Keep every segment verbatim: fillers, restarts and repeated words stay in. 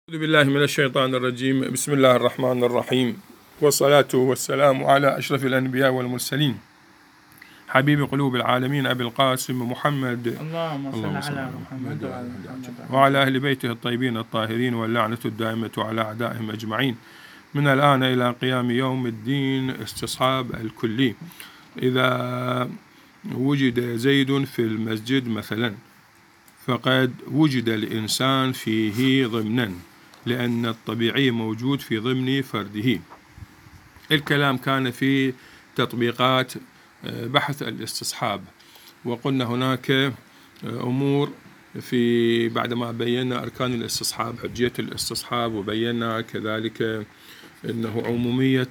أعوذ بالله من الشيطان الرجيم. بسم الله الرحمن الرحيم، والصلاة والسلام على أشرف الأنبياء والمرسلين حبيب قلوب العالمين أبي القاسم محمد اللهم صل على محمد وعلى محمد وعلى أهل بيته الطيبين الطاهرين، واللعنة الدائمة على أعدائهم أجمعين من الآن إلى قيام يوم الدين. استصحاب الكلي: إذا وجد زيد في المسجد مثلا فقد وجد الإنسان فيه ضمنا، لأن الطبيعي موجود في ضمن فرده. الكلام كان في تطبيقات بحث الاستصحاب، وقلنا هناك أمور في بعدما بينا أركان الاستصحاب، حجية الاستصحاب، وبينا كذلك أنه عمومية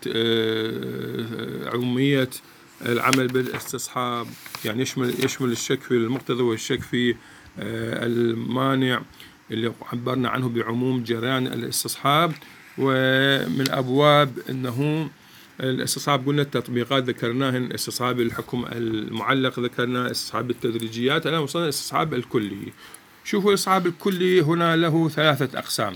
عمومية العمل بالاستصحاب، يعني يشمل يشمل الشك في المقتضى والشك في المانع اللي عبرنا عنه بعموم جريان الاستصحاب. ومن أبواب أنه الاستصحاب قلنا التطبيقات ذكرناهن: استصحاب الحكم المعلق ذكرنا، استصحاب التدريجيات، الآن وصلنا الاستصحاب الكلي. شوفوا الاستصحاب الكلي هنا له ثلاثة أقسام،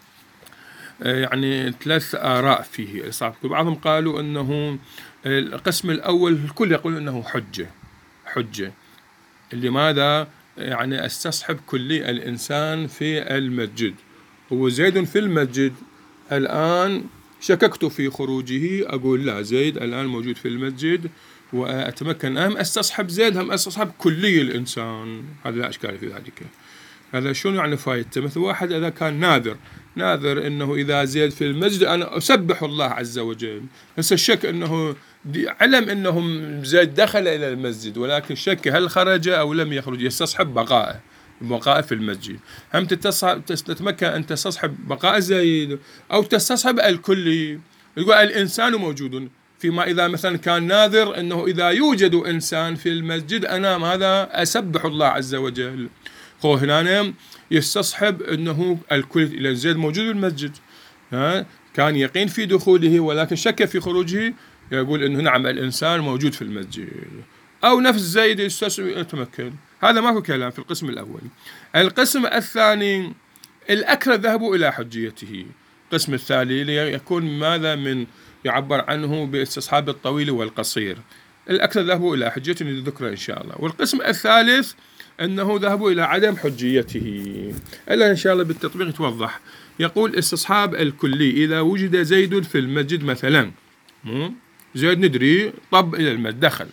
يعني ثلاث آراء فيه الاستصحاب. بعضهم قالوا أنه القسم الأول الكل يقول أنه حجة حجة لماذا؟ يعني استصحب كلي الإنسان في المسجد، هو زيد في المسجد الآن، شككت في خروجه، أقول لا، زيد الآن موجود في المسجد وأتمكن أهم استصحب زيد، هم استصحب كلي الإنسان، هذا لا إشكال في ذلك. هذا شنو يعني فايدته؟ مثل واحد إذا كان ناذر ناذر أنه إذا زيد في المسجد أنا أسبح الله عز وجل، بس الشك أنه علم أنه زيد دخل إلى المسجد، ولكن شك هل خرج أو لم يخرج، يستصحب بقائه بقائه في المسجد. هم تتمكن أن تستصحب بقاء زيد أو تستصحب الكلي، يقول الإنسان موجود، فيما إذا مثلا كان ناذر أنه إذا يوجد إنسان في المسجد أنا ماذا أسبح الله عز وجل، هو هنا يستصحب أنه الكل إلى زيد موجود في المسجد، ها كان يقين في دخوله ولكن شك في خروجه، يقول أنه نعم الإنسان موجود في المسجد، أو نفس زيد يتمكن. هذا ما هو كلام في القسم الأول. القسم الثاني الأكثر ذهبوا إلى حجيته. القسم الثاني ليكون ماذا من يعبر عنه باستصحاب الطويل والقصير، الأكثر ذهبوا إلى حجيته ذكر إن شاء الله. والقسم الثالث أنه ذهبوا إلى عدم حجيته، إلا إن شاء الله بالتطبيق يتوضح. يقول استصحاب الكلي: إذا وجد زيد في المسجد مثلا، زيد ندري طب إلى المسجد دخل،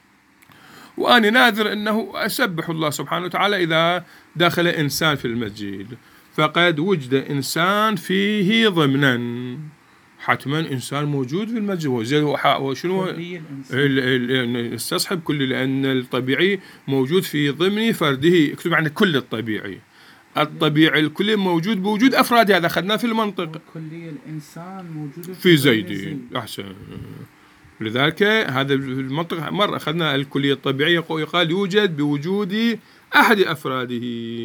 وأنا ناذر أنه أسبح الله سبحانه وتعالى إذا دخل إنسان في المسجد، فقد وجد إنسان فيه ضمنا، حتما إنسان موجود في المسجد، وزيد وشنو استصحب كل، لأن الطبيعي موجود في ضمن فرده، اكتب عن كل الطبيعي، الطبيعي الكلي موجود بوجود أفراد، هذا أخذناه في المنطق، كلي الإنسان موجود في زيد. أحسن، لذلك هذا المنطق مرة أخذنا الكلية الطبيعية يقال يوجد بوجود أحد أفراده،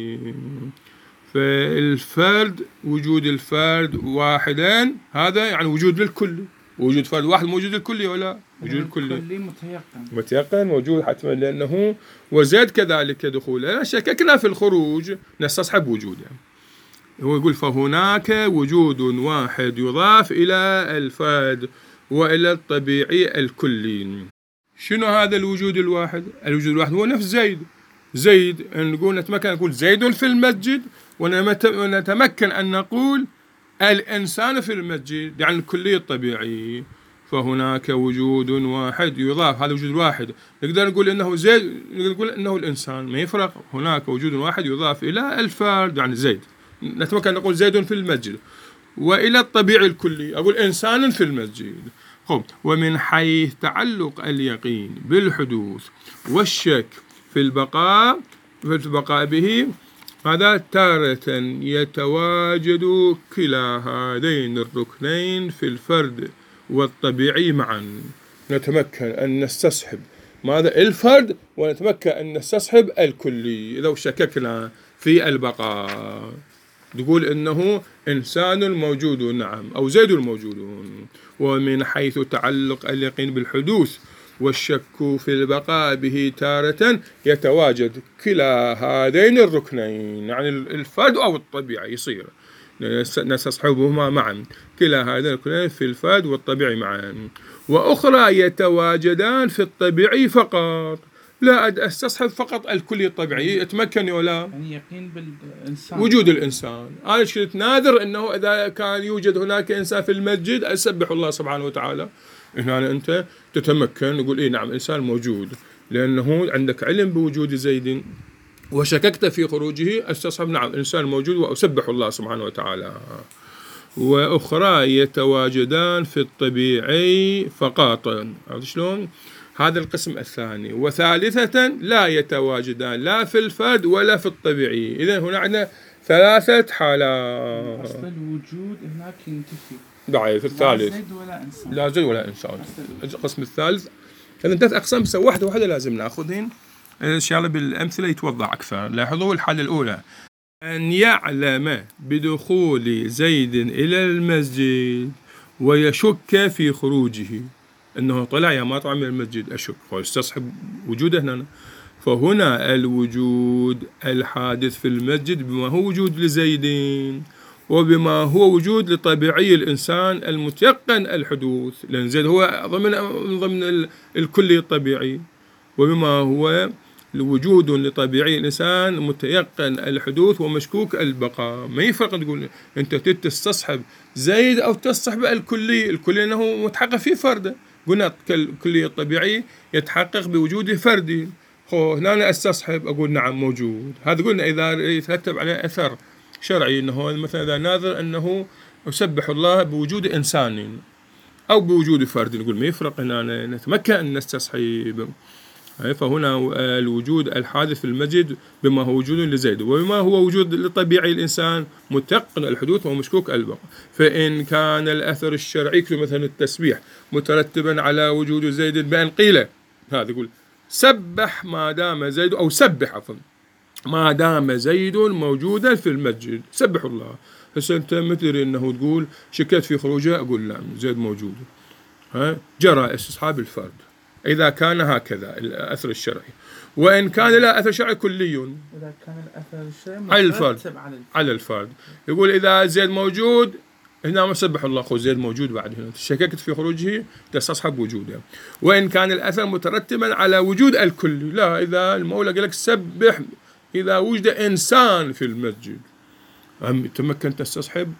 فالفرد وجود الفرد واحدا هذا يعني وجود للكل، وجود فرد واحد موجود للكل ولا وجود الكل متيقن متيقن موجود حتما، لأنه وزيد كذلك دخوله، شككنا في الخروج نستصحب وجوده. هو يقول فهناك وجود واحد يضاف إلى الفرد وإلى الطبيعي الكلي. شنو هذا الوجود الواحد؟ الوجود الواحد هو نفس زيد. زيد نقول نتمكن نقول زيد في المسجد، ونتمكن أن نقول الإنسان في المسجد، يعني الكلي الطبيعي. فهناك وجود واحد يضاف، هذا وجود واحد نقدر نقول إنه زيد، نقدر نقول إنه الإنسان، ما يفرق. هناك وجود واحد يضاف إلى الفرد يعني زيد، نتمكن نقول زيد في المسجد، وإلى الطبيعي الكلي أقول إنسان في المسجد. خب، ومن حيث تعلق اليقين بالحدوث والشك في البقاء في البقاء به، هذا تارة يتواجد كلا هذين الركنين في الفرد والطبيعي معا. نتمكن أن نستصحب ماذا الفرد، ونتمكن أن نستصحب الكلي إذا شككنا في البقاء، تقول إنه إنسان موجود نعم، أو زيد موجود. ومن حيث تعلق اليقين بالحدوث والشك في البقاء به تارة يتواجد كلا هذين الركنين، يعني الفرد أو الطبيعي يصير نستصحبهما معا، كلا هذين الكلين في الفرد والطبيعي معا. وأخرى يتواجدان في الطبيعي فقط، لا استصحب فقط الكلي الطبيعي يتمكن ولا يعني يقين بالإنسان، وجود الإنسان. أنا شفت نادر أنه إذا كان يوجد هناك إنسان في المسجد أسبح الله سبحانه وتعالى. هنا أنت تتمكن يقول إيه نعم إنسان موجود، لأنه عندك علم بوجود زيد وشككت في خروجه، استصحب نعم إنسان موجود وأسبح الله سبحانه وتعالى. وأخرى يتواجدان في الطبيعي فقط، عرفت شلون؟ هذا القسم الثاني. وثالثة لا يتواجدان لا في الفرد ولا في الطبيعي. إذن هنا عندنا ثلاثة حالات. أصل الوجود هناك ينتفي، ضعيف. الثالث لا زيد ولا إنسان، لا زيد ولا إنسان. القسم الثالث، إذن ثلاث أقسام، بس واحدة واحدة لازم نأخذهن إن شاء الله بالأمثلة يتوضح أكثر. لاحظوا الحالة الأولى، أن يعلم بدخول زيد إلى المسجد ويشك في خروجه، أنه طلع يا ما طلع من المسجد أشك، ويستصحب وجوده هنا. فهنا الوجود الحادث في المسجد بما هو وجود لزيد وبما هو وجود لطبيعي الإنسان المتيقن الحدوث، لأن زيد هو ضمن ضمن الكلي الطبيعي، وبما هو وجود لطبيعي الإنسان متيقن الحدوث ومشكوك البقاء. ما يفرق تقول أنت تستصحب زيد أو تستصحب الكلي، الكلي أنه متحقق في فرده. قلنا الكلي الطبيعي يتحقق بوجود فردي، هو هنا أنا استصحب أقول نعم موجود. هذا قلنا إذا يترتب عليه أثر شرعي، أنه مثلا إذا ناظر أنه يسبح الله بوجود إنسان أو بوجود فرد، نقول ما يفرق هنا نتمكن أن نستصحب. فهنا الوجود الحادث في المسجد بما هو وجود لزيد وبما هو وجود لطبيعي الإنسان متيقن الحدوث ومشكوك البقاء. فإن كان الأثر الشرعي مثلا التسبيح مترتبا على وجود زيد بأن قيل، هذا يقول سبح ما دام زيد، أو سبح عفوا ما دام زيد موجودا في المسجد، سبح الله. هسه أنت مثل أنه تقول شكيت في خروجه، أقول لا زيد موجود، ها جرى استصحاب الفرد إذا كان هكذا الأثر الشرعي. وإن كان لا أثر شرعي كلي، إذا كان الأثر الشرعي على الفرد على الفرد يقول إذا زيد موجود هنا مسبح الله، خو زيد موجود بعد هنا شككت في خروجه تستصحب وجوده. وإن كان الأثر مترتبا على وجود الكلي، لا إذا المولى قال لك سبح إذا وجد إنسان في المسجد تمكن تستصحب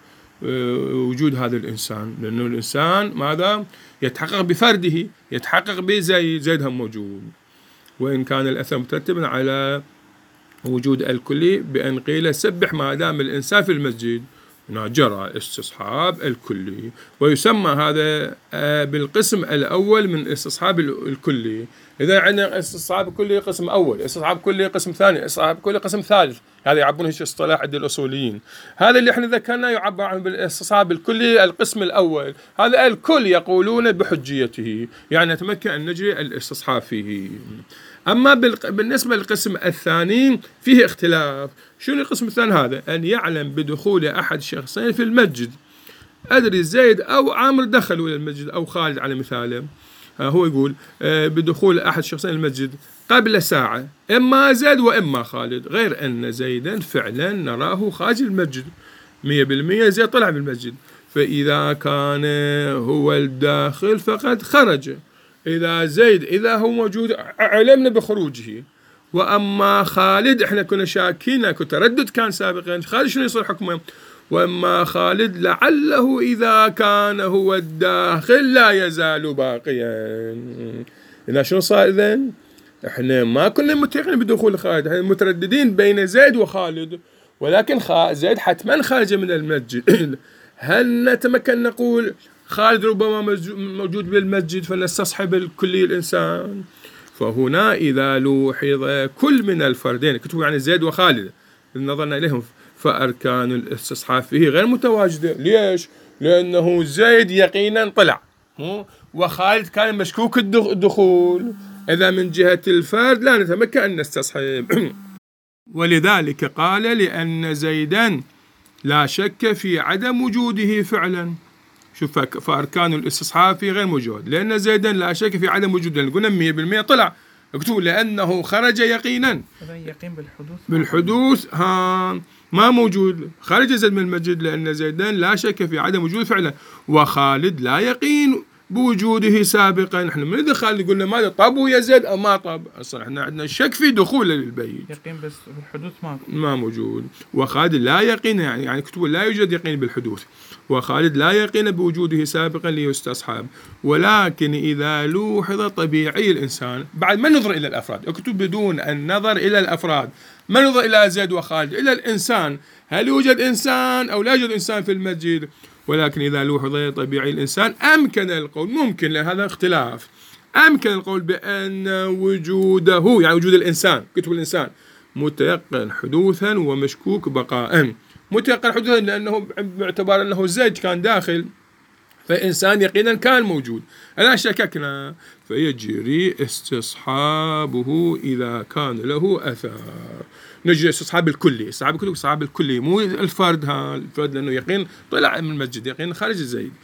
وجود هذا الإنسان، لأنه الإنسان ماذا يتحقق بفرده، يتحقق بزيد، زيد هم موجود. وإن كان الأثر مترتبا على وجود الكلي بأن قيل سبح ما دام الإنسان في المسجد، هنا جرى استصحاب الكلي. ويسمى هذا بالقسم الأول من استصحاب الكلي. إذا عندنا استصحاب الكلي قسم أول، استصحاب الكلي قسم ثاني، استصحاب الكلي قسم ثالث، هذا يعبرون هيك اصطلاح عند الأصوليين. هذا اللي احنا ذكرناه يعبر عن بالاستصحاب الكلي القسم الأول، هذا الكل يقولون بحجيته، يعني نتمكن أن نجري الاستصحاب فيه. أما بالنسبة للقسم الثاني فيه اختلاف. شنو القسم الثاني هذا؟ أن يعلم بدخول أحد شخصين في المسجد، أدري زيد أو عامر دخلوا إلى المسجد أو خالد على مثاله، هو يقول بدخول أحد شخصين المسجد قبل ساعة، إما زيد وإما خالد، غير أن زيدا فعلا نراه خارج المسجد مية بالمية، زيد طلع من المسجد، فإذا كان هو الداخل فقد خرج. إذا زيد إذا هو موجود علمنا بخروجه. وأما خالد إحنا كنا شاكين، كنت تردد كان سابقا، خالد شنو يصير حكمه؟ وأما خالد لعله إذا كان هو الداخل لا يزال باقيا. إذا شنو صار إذن؟ إحنا ما كنا متيقنين بدخول خالد، إحنا مترددين بين زيد وخالد، ولكن زيد حتما خارج من المسجد. هل نتمكن نقول خالد ربما موجود بالمسجد فنستصحب الكلي الإنسان؟ فهنا إذا لوحظ كل من الفردين كتبوا يعني زيد وخالد نظرنا إليهم فأركان الاستصحاب فيه غير متواجدة. ليش؟ لأنه زيد يقينا طلع وخالد كان مشكوك الدخول. إذا من جهة الفرد لا نتمكن أن نستصحب. ولذلك قال لأن زيدا لا شك في عدم وجوده فعلا. شوف فأركان الاستصحاب فيه غير موجود، لأن زيدا لا شك في عدم وجوده، قلنا مية بالمية طلع، اكتبوا لأنه خرج يقينا يقين بالحدوث بالحدوث ها ما موجود، خرج زيد من المسجد لأن زيدان لا شك في عدم وجوده فعلا، وخالد لا يقين بوجوده سابقا. احنا من إذا خالد قلنا ماذا طابوا يا زيد أو ما طاب، أصلا احنا عندنا شك في دخوله للبيت، يقين بس بالحدوث ما ما موجود. وخالد لا يقين يعني يعني كتب لا يوجد يقين بالحدوث، وخالد لا يقين بوجوده سابقا ليستصحب. ولكن إذا لوحظ طبيعي الإنسان، بعد ما ننظر إلى الأفراد، اكتب بدون النظر إلى الأفراد، ما ننظر إلى زيد وخالد، إلى الإنسان، هل يوجد إنسان أو لا يوجد إنسان في المسجد. ولكن إذا لوحظ طبيعي الإنسان أمكن القول، ممكن لهذا اختلاف، أمكن القول بأن وجوده يعني وجود الإنسان، كتب الإنسان متيقن حدوثا ومشكوك بقاء. متيقن حدوثا لأنه باعتبار أنه زيد كان داخل، فإنسان يقينا كان موجود، ألا شككنا، فيجري استصحابه إذا كان له أثر. نجري استصحاب الكلي، استصحاب الكلي استصحاب الكلي، مو الفرد. ها الفرد لأنه يقين طلع من المسجد، يقين خارج الزيد،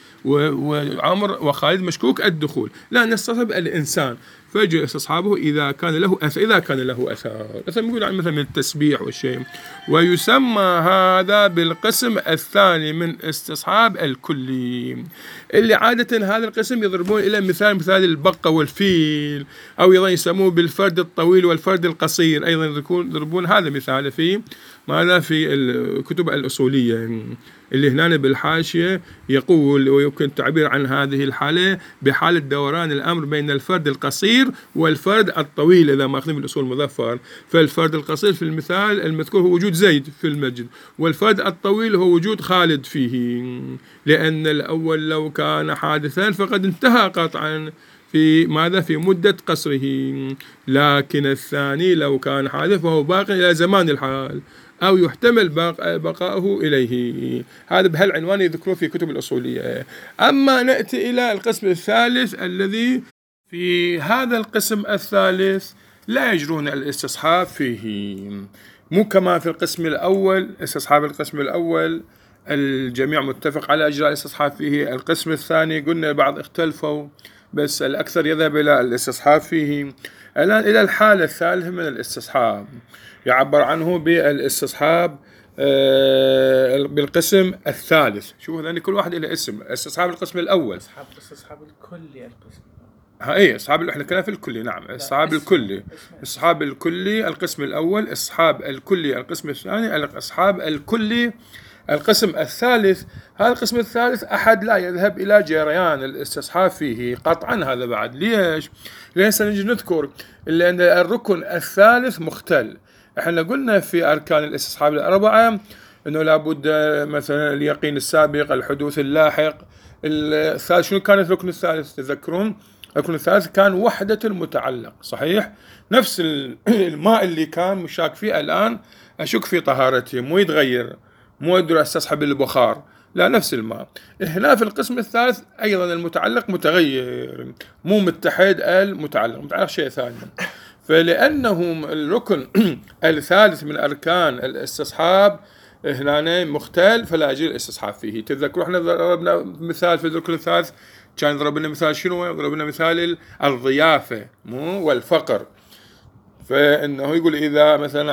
وعمر وخالد مشكوك الدخول، لا نستصحب الإنسان، فيجري استصحابه إذا كان له أثر، إذا كان له أثر، مثلا يقول عن مثلا من التسبيح والشيء. ويسمى هذا بالقسم الثاني من استصحاب الكلي، اللي عادة هذا القسم يضربون إلى مثال مثال البقة والفيل، أو أيضا يسموه بالفرد الطويل والفرد القصير، أيضا يضربون هذا مثال في ماذا في الكتب الأصولية، اللي هنا بالحاشية يقول ويمكن التعبير عن هذه الحالة بحالة دوران الأمر بين الفرد القصير والفرد الطويل إذا ما أخذنا بالأصول المظفر. فالفرد القصير في المثال المذكور هو وجود زيد في المسجد، والفرد الطويل هو وجود خالد فيه، لأن الأول لو كان حادثا فقد انتهى قطعا في ماذا في مدة قصره، لكن الثاني لو كان حادث فهو باق إلى زمان الحال أو يحتمل بقاؤه إليه. هذا بهالعنوان يذكروه في كتب الأصولية. أما نأتي إلى القسم الثالث الذي في هذا القسم الثالث لا يجرون الاستصحاب فيه، مو كما في القسم الأول. استصحاب القسم الأول الجميع متفق على إجراء الاستصحاب فيه. القسم الثاني قلنا بعض اختلفوا، بس الأكثر يذهب إلى الاستصحاب فيه. الآن إلى الحالة الثالثة من الاستصحاب، يعبر عنه بالاستصحاب بالقسم الثالث. شوفوا هذول كل واحد له اسم. استصحاب القسم الأول، استصحاب استصحاب الكلي القسم. اي استصحاب احنا كنا في الكلي، نعم استصحاب الكلي، استصحاب الكلي القسم الأول، استصحاب الكلي القسم الثاني، استصحاب الكلي القسم الثالث. هذا القسم الثالث أحد لا يذهب إلى جريان الاستصحاب فيه قطعا. هذا بعد ليش؟ لأن سنجي نذكر لأن الركن الثالث مختل. احنا قلنا في أركان الاستصحاب الأربعة أنه لابد مثلا اليقين السابق، الحدوث اللاحق. الثالث شنو كانت الركن الثالث تذكرون؟ الركن الثالث كان وحدة المتعلق، صحيح؟ نفس الماء اللي كان مشاك فيه الآن أشك في طهارته، مو يتغير، مو أقدر أستصحب البخار، لا نفس الماء. هنا في القسم الثالث أيضا المتعلق متغير، مو متحد المتعلق، متعلق شيء ثاني. فلأنه الركن الثالث من أركان الاستصحاب هنا مختل فلا يجري الاستصحاب فيه. تذكروا احنا ضربنا مثال في الركن الثالث، كان ضربنا مثال شنو؟ ضربنا مثال الضيافة مو والفقر. فإنه يقول إذا مثلا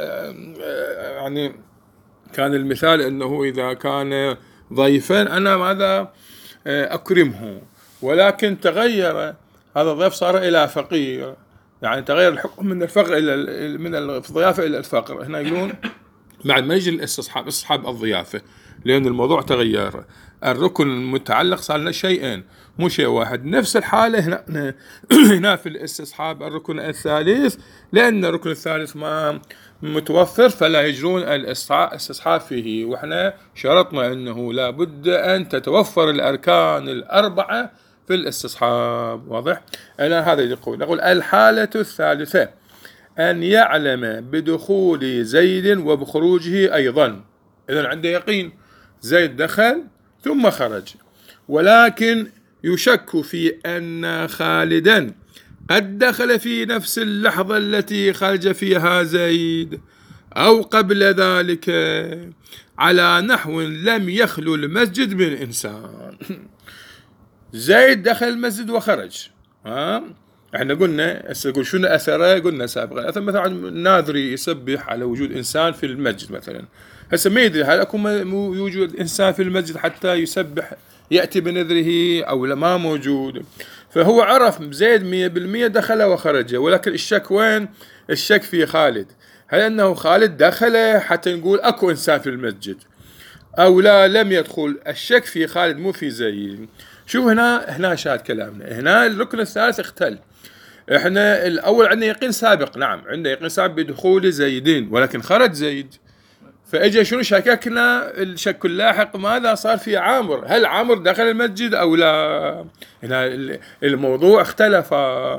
يعني كان المثال أنه إذا كان ضيفا أنا ماذا أكرمه، ولكن تغير هذا الضيف صار إلى فقير، يعني تغير الحكم من الفقر إلى من الضيافة إلى الفقر. هنا يقولون بعد ما يجي الاستصحاب استصحاب الضيافة، لأن الموضوع تغير، الركن المتعلق صار لنا شيئين مو شيء واحد. نفس الحالة هنا هنا في الاستصحاب الركن الثالث، لأن الركن الثالث ما متوفر فلا يجرون الاستصحاب فيه. وإحنا شرطنا أنه لا بد أن تتوفر الأركان الأربعة في الاستصحاب، واضح؟ الآن هذا يقول نقول الحالة الثالثة أن يعلم بدخول زيد وبخروجه أيضا. إذن عنده يقين زيد دخل ثم خرج، ولكن يشك في أن خالدا قد دخل في نفس اللحظة التي خرج فيها زيد أو قبل ذلك على نحو لم يخلو المسجد من إنسان. زيد دخل المسجد وخرج، ها؟ احنا قلنا هسه يقول شنو اثره؟ قلنا سابقا اثر مثلا الناذري يسبح على وجود انسان في المسجد مثلا. هسه ما يدري هل اكو يوجد انسان في المسجد حتى يسبح ياتي بنذره او لا ما موجود. فهو عرف زيد مية بالمية دخل وخرج، ولكن الشك وين؟ الشك في خالد. هل انه خالد دخل حتى نقول اكو انسان في المسجد او لا لم يدخل؟ الشك في خالد مو في زيد. شوف هنا هنا شاهد كلامنا، هنا الركن الثالث اختل. احنا الاول عندنا يقين سابق، نعم عندنا يقين سابق بدخول زيدين، ولكن خرج زيد. فاجى شنو شككنا الشك اللاحق ماذا صار في عامر؟ هل عامر دخل المسجد او لا؟ هنا الموضوع اختلف.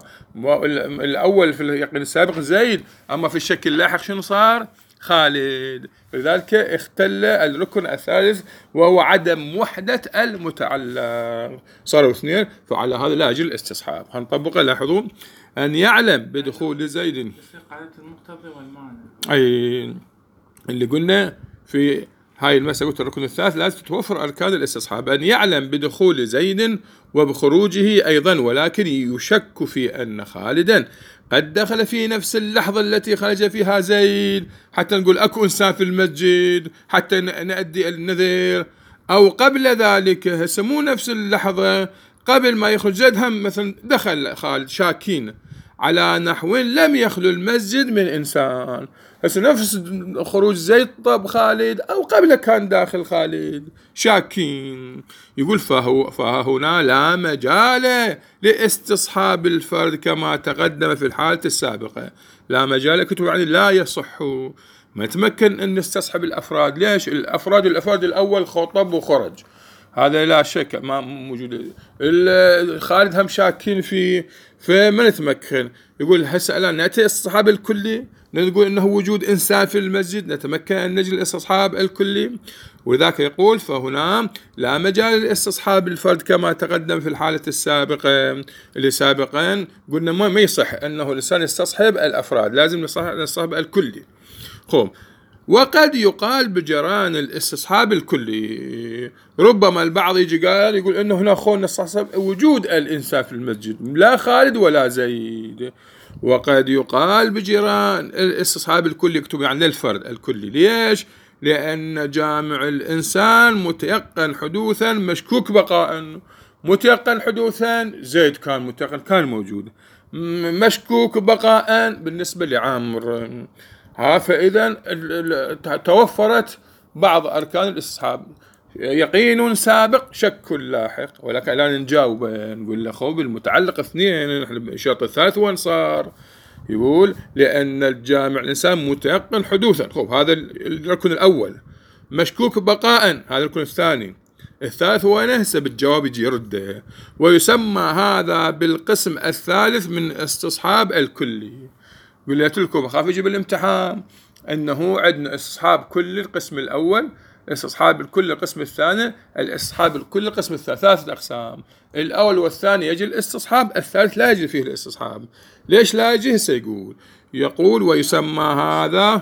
الاول في اليقين السابق زيد، اما في الشك اللاحق شنو صار؟ خالد. لذلك اختل الركن الثالث وهو عدم وحدة المتعلق، صاروا اثنين. فعلى هذا لا يجوز الاستصحاب. هنطبقه. لاحظوا أن يعلم بدخول زيد قاعدة المقتضي والمانع، أي اللي قلنا في هاي المسألة قلت الركن الثالث لازم تتوفر أركان الاستصحاب. أن يعلم بدخول زيد وبخروجه أيضا، ولكن يشك في أن خالدا قد دخل في نفس اللحظة التي خرج فيها زيد، حتى نقول أكو إنسان في المسجد حتى نأدي النذر، أو قبل ذلك. هسه مو نفس اللحظة، قبل ما يخرج زيد هم مثلا دخل خالد، شاكين على نحو لم يخلو المسجد من إنسان. هسه نفس خروج زيد طب خالد أو قبل كان داخل خالد، شاكين. يقول فهو فهنا لا مجال لاستصحاب الفرد كما تقدم في الحالة السابقة. لا مجال كتب يعني لا يصح، ما تمكن أن نستصحب الأفراد. ليش؟ الأفراد الأفراد الأول خطب وخرج، هذا لا شك ما موجود. خالد هم شاكين فيه، فما نتمكن. يقول هسه الآن نأتي الاستصحاب الكلي، نقول إنه وجود إنسان في المسجد نتمكن أن نجي الاستصحاب الكلي. وذاك يقول فهنا لا مجال لاستصحاب الفرد كما تقدم في الحالة السابقة اللي سابقا قلنا ما يصح أنه الإنسان يستصحب الأفراد، لازم يستصحب الكلي. خب وقد يقال بجران الاستصحاب الكلي. ربما البعض يجي قال يقول انه هنا خون نستصحب وجود الانسان في المسجد، لا خالد ولا زيد. وقد يقال بجران الاستصحاب الكلي، يكتب يعني للفرد الكلي. ليش؟ لان جامع الانسان متيقن حدوثا مشكوك بقاء. متيقن حدوثا زيد كان متيقن كان موجود، مشكوك بقاء بالنسبة لعامر. ها فإذا توفرت بعض أركان الاستصحاب، يقين سابق شك لاحق. ولكن الآن نجاوب نقول له خو بالمتعلق اثنين، الشرط الثالث وين صار؟ يقول لأن الجامع الإنسان متيقن حدوثا. خب هذا الركن الأول. مشكوك بقاء هذا الركن الثاني. الثالث هو نهسب الجواب يجي يرده، ويسمى هذا بالقسم الثالث من استصحاب الكلي. قلت لكم أخاف يجي بالامتحان أنه عندنا استصحاب كل القسم الأول، استصحاب الكل القسم الثاني، الاستصحاب الكل القسم الثالث، ثلاثة أقسام. الأول والثاني يجي الاستصحاب، الثالث لا يجي فيه الاستصحاب. ليش لا يجي؟ سيقول يقول ويسمى هذا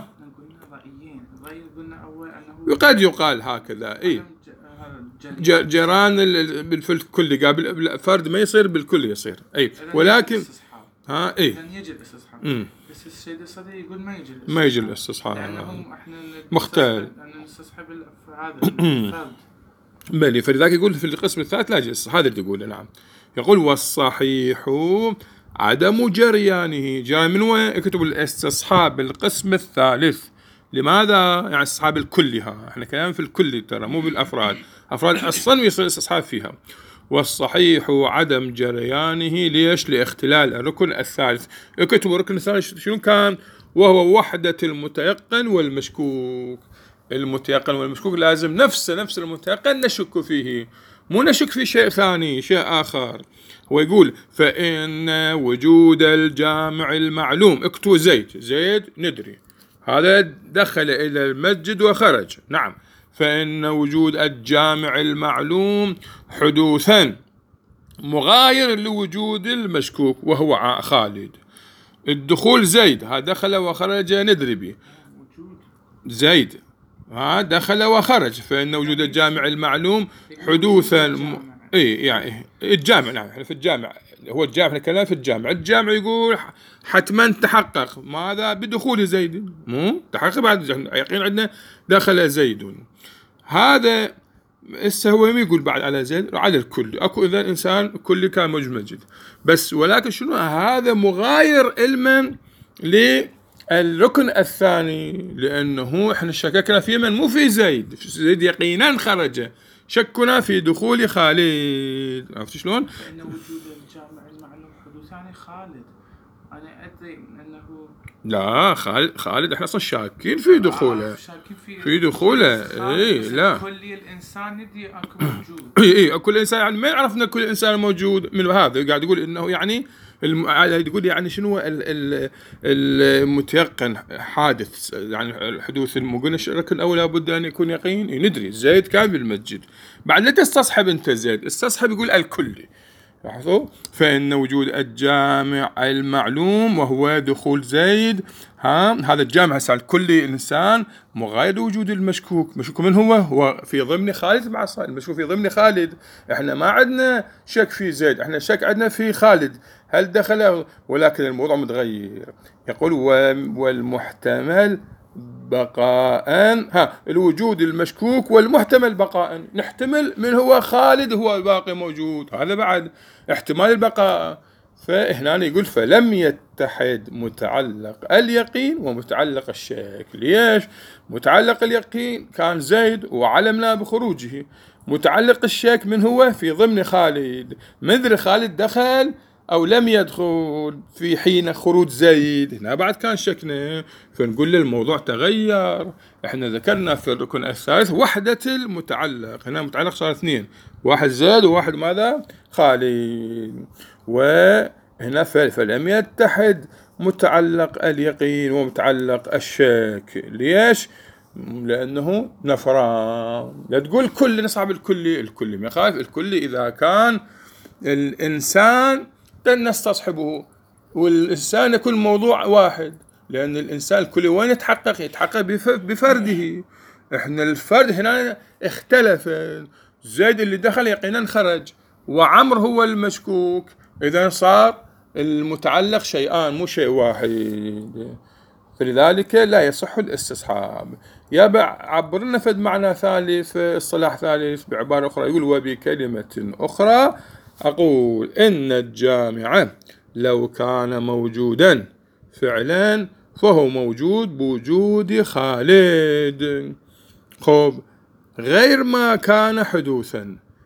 قد يقال هكذا. إيه جيران بالكل قابل فرد ما يصير بالكل يصير. أي ولكن ها إيه يجي الاستصحاب، بس السيد الصديق يقول ما يجي ما يجي الاستصحاب لأنهم احنا مختل نستصحب هذا الفرد. بلي فلذلك يقول في القسم الثالث لا يجي. هذا اللي يقوله. نعم. يقول والصحيح عدم جريانه. جاي من وين؟ يكتب الاستصحاب القسم الثالث. لماذا؟ يعني استصحاب الكلي. ها احنا كلام في الكلي ترى مو بالافراد. افراد اصلا يصير استصحاب فيها. والصحيح عدم جريانه. ليش؟ لاختلال الركن الثالث. يكتب الركن الثالث شنو كان؟ وهو وحدة المتيقن والمشكوك. المتيقن والمشكوك لازم نفس نفس المتيقن نشك فيه، مو نشك في شيء ثاني شيء آخر. هو يقول فإن وجود الجامع المعلوم، اكتو زيد زيد ندري هذا دخل إلى المسجد وخرج. نعم. فإن وجود الجامع المعلوم حدوثا مغاير لوجود المشكوك وهو خالد. الدخول زيد ها دخل وخرج ندري به زيد ها دخل وخرج. فإن وجود الجامع المعلوم حدوثا اي يعني الجامع، نعم احنا في الجامع، هو الجامع احنا كلام في الجامع، الجامع يقول حتما تحقق ماذا بدخول زيد، مو تحقق بعد يقين عندنا دخل زيد. هذا هسه هو يقول بعد على زيد على الكل، اكو اذا الانسان كل كان مجمد بس، ولكن شنو هذا مغاير علما للركن الثاني، لانه احنا شككنا في من مو في زيد، في زيد يقينا خرج، شكنا في دخول خالد. عرفت شلون؟ فإن وجود الجامع المعلوم حدوث يعني خالد، أنا أدري أنه لا خالد خالد احنا اصلا شاكين في دخوله، آه شاكين في في دخوله اي لا كل الإنسان ندي أكو موجود. اي اي كل انسان يعني ما عرفنا كل انسان موجود من هذا، قاعد يقول انه يعني الم... يقول يعني شنو ال... ال... المتيقن حادث، يعني الحدوث المقولنا الركن الاول لابد ان يكون يقين، ندري زيد كان بالمسجد، بعد لا تستصحب انت زيد، استصحب يقول الكلي. لاحظوا فإن وجود الجامع المعلوم وهو دخول زيد، ها هذا الجامع هسه الكلي الإنسان مغاير وجود المشكوك، مشكوك من هو؟ هو في ضمن خالد مع صالح، المشكوك في ضمن خالد، احنا ما عندنا شك في زيد، احنا شك عندنا في خالد هل دخل، ولكن الموضوع متغير. يقول والمحتمل بقاء، ها الوجود المشكوك والمحتمل بقاء، نحتمل من هو خالد هو الباقي موجود، هذا بعد احتمال البقاء. فهنا يقول فلم يتحد متعلق اليقين ومتعلق الشك. ليش؟ متعلق اليقين كان زيد وعلمنا بخروجه، متعلق الشك من هو في ضمن خالد، مثل خالد دخل أو لم يدخل في حين خروج زيد، هنا بعد كان شكنا، فنقول الموضوع تغير. احنا ذكرنا في الركن الثالث وحدة المتعلق، هنا متعلق صار اثنين، واحد زيد وواحد ماذا؟ خالد. وهنا فلم يتحد متعلق اليقين ومتعلق الشك. ليش؟ لأنه نفران، لا تقول كل نصعب الكلي، الكلي ما يخالف، الكلي إذا كان الإنسان نستصحبه، والإنسان يكون موضوع واحد، لأن الإنسان الكلي وين يتحقق؟ يتحقق بفرده، إحنا الفرد هنا اختلف، زيد اللي دخل يقينا خرج، وعمر هو المشكوك، إذا صار المتعلق شيئان مو شيء واحد، فلذلك لا يصح الاستصحاب. يابا عبر لنا فد معنى ثالث، اصطلاح ثالث بعبارة أخرى، يقول وبكلمة أخرى أقول إن الجامع لو كان موجودا فعلا فهو موجود بوجود خالد، خب غير ما كان حدوثا.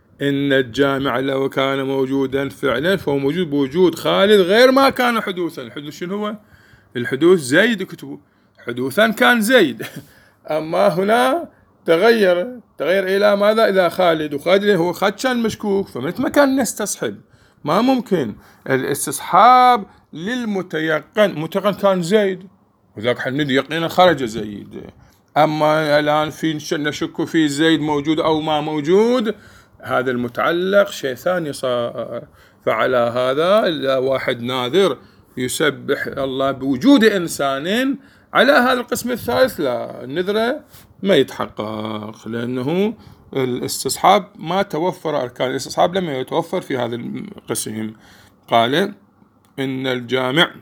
إن الجامع لو كان موجودا فعلا فهو موجود بوجود خالد غير ما كان حدوثا. الحدوث شنو هو؟ الحدوث زيد كتبه، حدوثا كان زيد أما هنا تغير تغير إلى ماذا؟ إلى خالد، وخالد هو خالد كان مشكوك، فمتى ما كان نستصحب ما ممكن الاستصحاب للمتيقن، متيقن كان زيد وذاك حمد يقينا خرج زيد، أما الآن في نشك في زيد موجود أو ما موجود، هذا المتعلق شيء ثاني صار. فعلى هذا واحد ناذر يسبح الله بوجود إنسان، على هذا القسم الثالث لا، النذرة ما يتحقق، لأنه الاستصحاب ما توفر أركان الاستصحاب لم يتوفر في هذا القسم. قال إن الجامع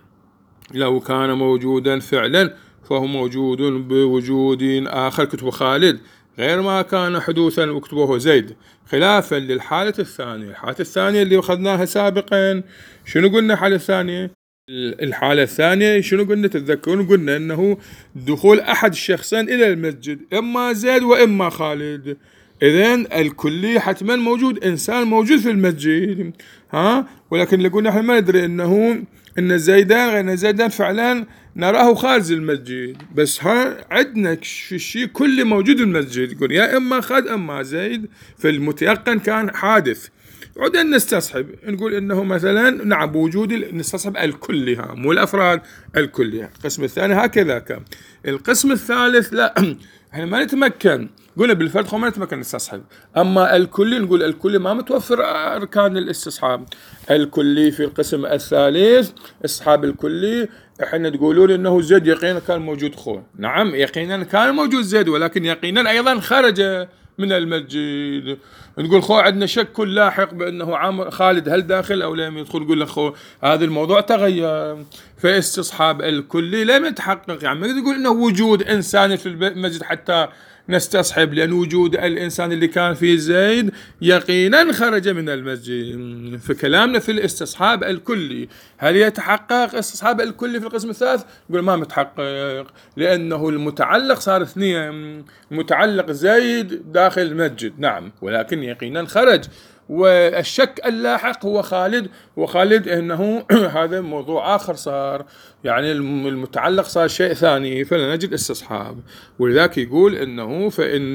لو كان موجودا فعلا فهو موجود بوجود آخر كتب خالد غير ما كان حدوثا وكتبه زيد، خلافا للحالة الثانية. الحالة الثانية اللي أخذناها سابقا شنو قلنا؟ الحالة الثانية الحالة الثانية شنو قلنا؟ تتذكرون قلنا أنه دخول أحد الشخصين إلى المسجد إما زيد وإما خالد، إذن الكلي حتما موجود، إنسان موجود في المسجد، ها ولكن اللي قلنا إحنا ما ندري أنه إن زيدان غير زيدان فعلا نراه خارج المسجد، بس ها عندنا في الشيء كله موجود المسجد، يقول يا إما خالد إما زيد، فالمتيقن كان حادث. عدنا نستصحب نقول إنه مثلا نعم بوجود نستصحب الكلي، ها مو الأفراد، الكلي. القسم الثاني هكذا كان. القسم الثالث لا، احنا ما نتمكن، قلنا بالفرد خو ما نتمكن نستصحب، أما الكلي نقول الكلي ما متوفر أركان الاستصحاب. الكلي في القسم الثالث استصحاب الكلي، احنا تقولون إنه زيد يقينا كان موجود خو، نعم يقينا كان موجود زيد، ولكن يقينا أيضا خرج من المسجد. نقول خو عندنا شك لاحق بأنه عمر خالد هل داخل أو لم يدخل، نقول له خو هذا الموضوع تغير، فاستصحاب الكلي لم يتحقق. يعني ما تقول إنه وجود إنسان في المسجد حتى نستصحب، لأن وجود الإنسان اللي كان في زيد يقينا خرج من المسجد. فكلامنا في الاستصحاب الكلي هل يتحقق استصحاب الكلي في القسم الثالث؟ نقول ما متحقق، لأنه المتعلق صار اثنين، متعلق زيد داخل المسجد نعم، ولكن يقينا خرج، والشك اللاحق هو خالد، وخالد انه هذا موضوع اخر صار، يعني المتعلق صار شيء ثاني، فلا نجد استصحاب. ولذلك يقول انه فان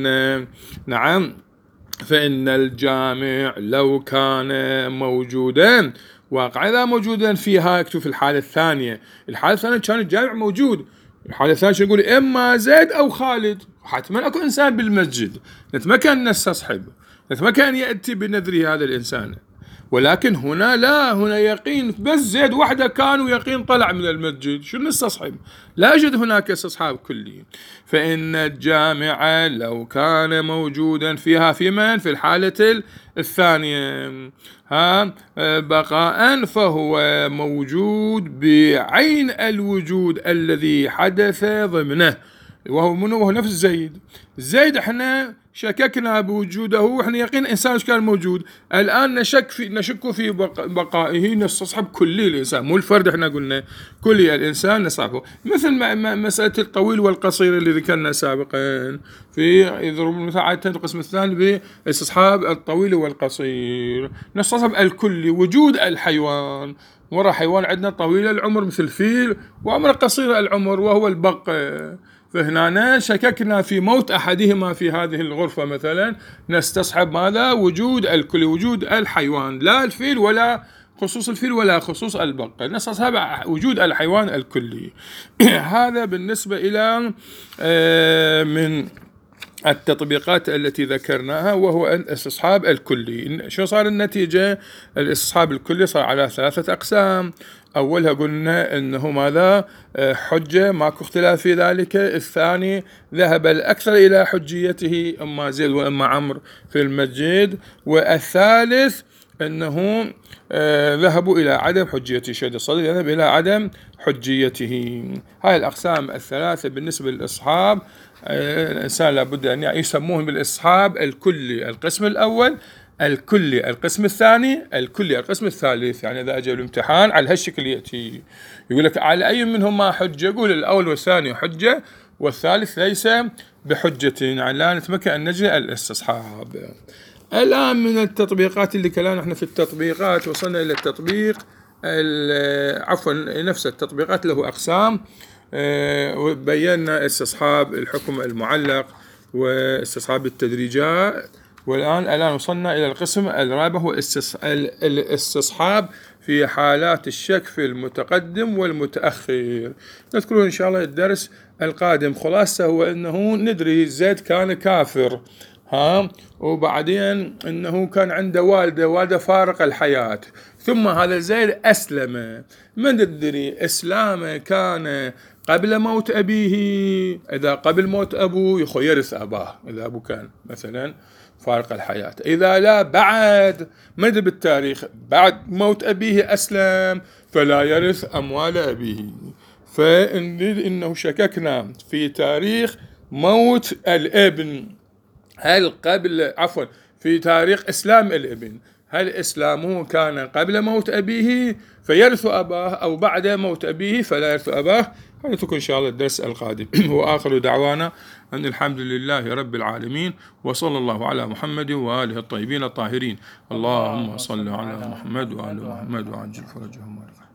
نعم فان الجامع لو كان موجودا واقع اذا موجودا فيها، يكتب في الحاله الثانيه، الحاله الثانيه كان الجامع موجود، الحاله الثانيه يقول اما زيد او خالد، حتما اكو انسان بالمسجد نتمكن نستصحب، نتمكن يأتي بنذره هذا الإنسان. ولكن هنا لا، هنا يقين بس زيد وحده كان ويقين طلع من المسجد، شو نستصحب؟ لا يوجد هناك استصحاب كلي. فإن الجامع لو كان موجودا فيها في من؟ في الحالة الثانية ها بقاء، فهو موجود بعين الوجود الذي حدث ضمنه، وهو منه؟ وهو نفس زيد. زيد احنا شككنا بوجوده، واحنا يقين انسان كان موجود، الان نشك في نشك في بقائه، نستصحب كلي الانسان مو الفرد، احنا قلنا كلي الانسان نستصحبه، مثل ما مساله الطويل والقصير اللي ذكرنا سابقا في يضرب المثال عاده القسم الثاني باستصحاب الطويل والقصير، نستصحب الكلي وجود الحيوان، ورا حيوان عندنا طويل العمر مثل الفيل، وعمر قصير العمر وهو البق، فهنا شككنا في موت أحدهما في هذه الغرفة مثلا، نستصحب ماذا؟ وجود الكل، وجود الحيوان، لا الفيل ولا خصوص الفيل ولا خصوص البق، نستصحب وجود الحيوان الكلي. هذا بالنسبة إلى من التطبيقات التي ذكرناها، وهو الاستصحاب الكلي. شو صار النتيجة؟ الاستصحاب الكلي صار على ثلاثة أقسام. أولها قلنا أنه ماذا؟ حجة، ماكو اختلاف في ذلك. الثاني ذهب الأكثر إلى حجيته، إما زيد وإما عمرو في المسجد. والثالث أنه ذهبوا إلى عدم حجيته، شهد الصدر يذهب إلى عدم حجيته. هاي الأقسام الثلاثة بالنسبة للإصحاب. الإنسان لابد أن يسموهم بالإصحاب الكلي القسم الأول، الكلي القسم الثاني، الكلي القسم الثالث. يعني إذا أجى الامتحان على هالشكل يأتي يقول لك على أي منهما حجة، يقول الأول والثاني حجة والثالث ليس بحجة، يعني لا نتمكن أن نجري الاستصحاب. الآن من التطبيقات اللي كلامنا احنا في التطبيقات، وصلنا إلى التطبيق عفوا نفس التطبيقات له أقسام، وبينا استصحاب الحكم المعلق واستصحاب التدريجات. والآن الآن وصلنا إلى القسم الرابع، هو الاستصحاب في حالات الشك في المتقدم والمتأخر. نذكره إن شاء الله الدرس القادم. خلاصة هو أنه ندري زيد كان كافر ها، وبعدين أنه كان عنده والده، والده فارق الحياة، ثم هذا زيد أسلم. ما ندري إسلامه كان قبل موت أبيه، إذا قبل موت أبوه يرث أباه إذا أبوه كان مثلا فارق الحياة، إذا لا بعد ما ندري بالتاريخ، بعد موت أبيه أسلم فلا يرث أموال أبيه. فنريد إنه شككنا في تاريخ موت الابن، هل قبل عفوا في تاريخ إسلام الابن، هل إسلامه كان قبل موت أبيه فيرث أباه، أو بعد موت أبيه فلا يرث أباه. نترك إن شاء الله الدرس القادم. وآخر دعوانا أن الحمد لله رب العالمين، وصلى الله على محمد وآله الطيبين الطاهرين. اللهم صل على محمد وآل محمد وعجل فرجهم.